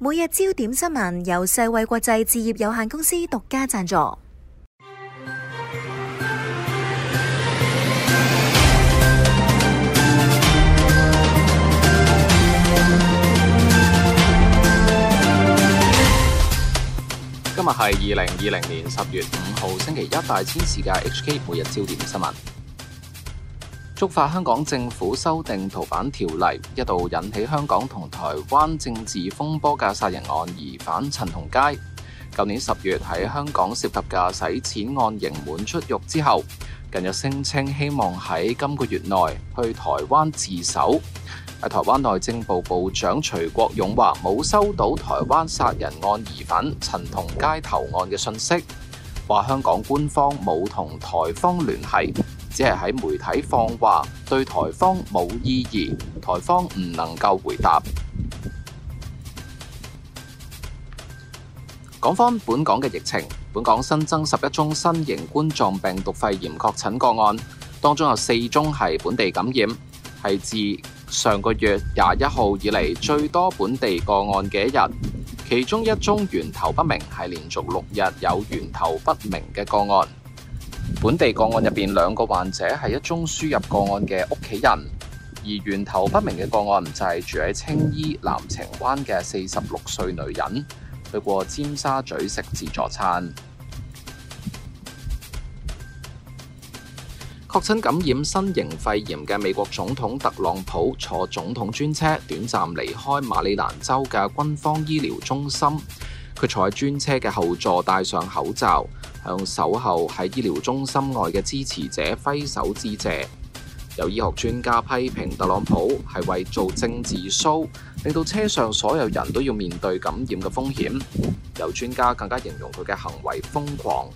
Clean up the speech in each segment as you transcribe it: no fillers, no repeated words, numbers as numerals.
每日焦點新聞由世衛國際置業有限公司獨家贊助。 今日係2020年10月5號星期一，大千時嘅 HK 每日焦點新聞。觸發香港政府修訂逃犯條例，一度引起香港同台灣政治風波嘅殺人案疑犯陳同佳，舊年10月喺香港涉及嘅洗錢案刑滿出獄之後，近日聲稱希望喺今個月內去台灣自首。喺台灣內政部部長徐國勇話冇收到台灣殺人案疑犯陳同佳投案嘅訊息，話香港官方冇同台方聯繫，只係喺媒體放話，對台方冇意義，台方唔能夠回答。講返本港嘅疫情，本港新增11宗新型冠狀病毒肺炎確診個案，當中有4宗係本地感染，係自上個月21號以嚟最多本地個案嘅一日，其中1宗源頭不明，係連續6日有源頭不明嘅個案。本地個案入邊2個患者係1宗輸入個案嘅屋企人，而源頭不明嘅個案就係住喺青衣藍澄灣嘅46歲女人，去過尖沙咀食自助餐。確診感染新型肺炎嘅美國總統特朗普坐總統專車短暫離開馬里蘭州嘅軍方醫療中心，佢坐喺專車嘅後座，戴上口罩，向守候喺醫療中心外嘅支持者揮手致謝。有醫學專家批評特朗普係為做政治 show， 令到車上所有人都要面對感染嘅風險。有專家更加形容佢嘅行為瘋狂。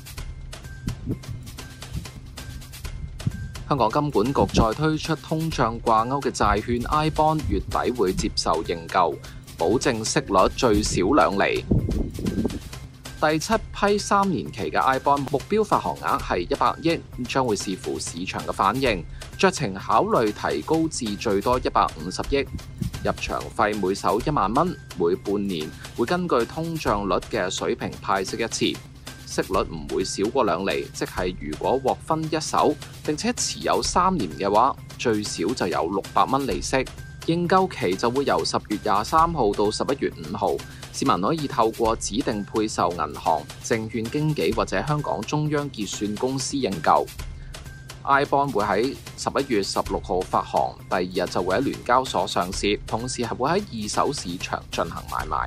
香港金管局再推出通脹掛鈎嘅債券 iBond， 月底會接受認購，保證息率最少2厘。第7批3年期嘅 iBond 目標發行額係100億，將會視乎市場嘅反應，酌情考慮提高至最多150億。入場費每手1萬蚊，每半年會根據通脹率嘅水平派息一次。息率唔會少過2厘，即係如果獲分1手並且持有3年嘅話，最少就有600蚊利息。認購期就會由10月23號到11月5號，市民可以透過指定配售銀行、證券經紀或者香港中央結算公司認購。iBond 會喺11月16號發行，第2日就會喺聯交所上市，同時係會喺二手市場進行買賣。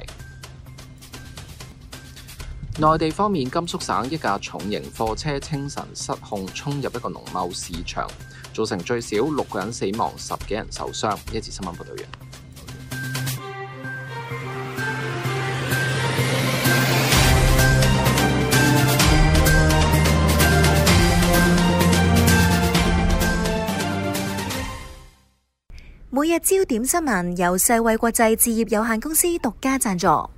內地方面，甘肅省一架重型貨車清晨失控衝入一個農貿市場，造成最少6個人死亡，10幾人受傷。一節新聞報道完。 每日焦點新聞由世衛國際置業有限公司獨家贊助。